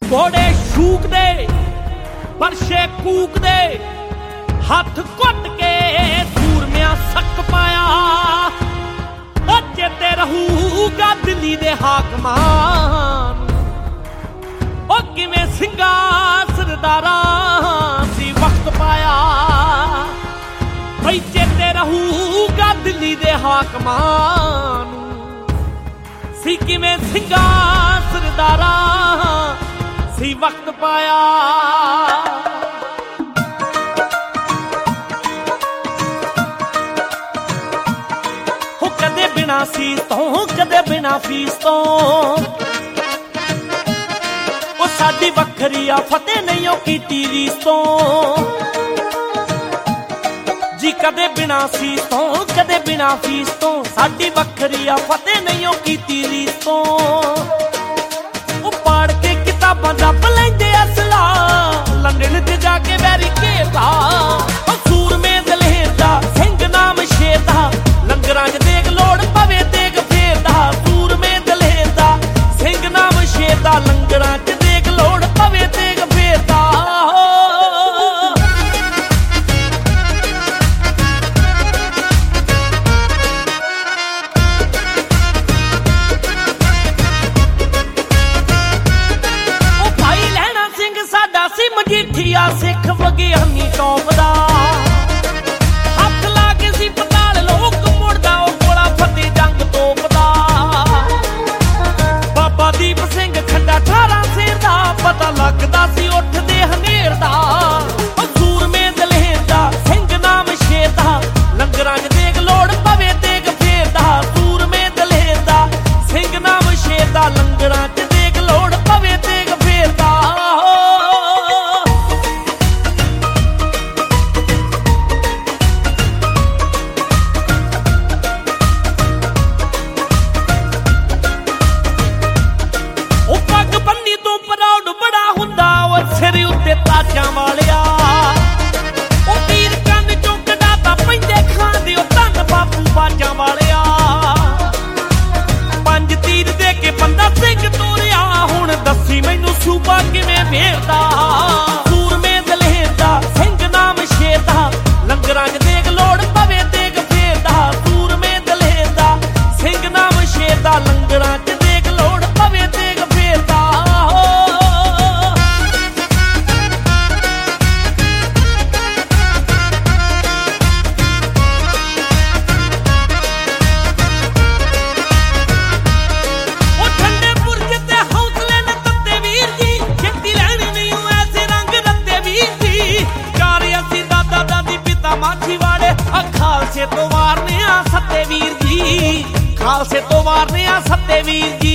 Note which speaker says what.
Speaker 1: घोड़े शूकदे परशे कूकदे हथ घुट के सूरमिया सक पाया चेते रहूगा दिल्ली दे हाकमान ओ किवें सिंघा सरदारा सी वक्त पाया भई चेते रहूगा दिल्ली दे हाकमान सी किवें सिंघा सरदारा सी वक्त पाया हो कदे बिना सीस तो कदे बिना फीस तो ओ साडी वखरी आ फतेह नहीं ओ कीती रीस तो जी कदे बिना सीस तो कदे बिना फीस तो साडी वखरी आ फतेह नहीं ओ कीती रीस तो ओ पाड़ के किताबां जप लैंदे असला लंडन ते जाके वैरी घेरदा ओ सूरमे दलेर दा सिंह नाम शेर दा लंगरां च देग लोड़ पवे देग फेरदा सूरमे दलेर दा सिंह नाम शेर दा लंगरां च देग लोड़ पवे देग फेरदा मजीठिया सिख विज्ञानी टॉप दा हथ ला के सी पताल लोक मुड़दा ओ गोला फतेह जंग तोप दा बाबा दीप सिंह खंडा 18 सिर दा पता लगदा सी उठदे हनेर दा ओ सूरमे दलेर दा सिंह नाम शेर दा लंगरां च देग लोड़ पवे देग फेरदा सूरमे दलेर दा सिंह नाम शेर दा लंगरां च देग लोड़ पवे देग फेरदा ताजा वालिया ओ तीर कंन चों कढाता पैंदे खांदे ओ धन बापू बाजा वालिया पंज तीर दे के बंदा सिंह तोरिया हुण दसी मैनू सूबा किवें फेरदा सूरमे दलेर दा सिंह नाम शेर दा लंगरां च देग लोड़ पवे देग फेरदा सूरमे दलेर दा सिंह नाम शेर दा लंगरां च देग लोड़ पवे देग फेरदा खालसे तो मारने आ सत्ते वीर जी खालसे तो मारने आ सत्ते वीर जी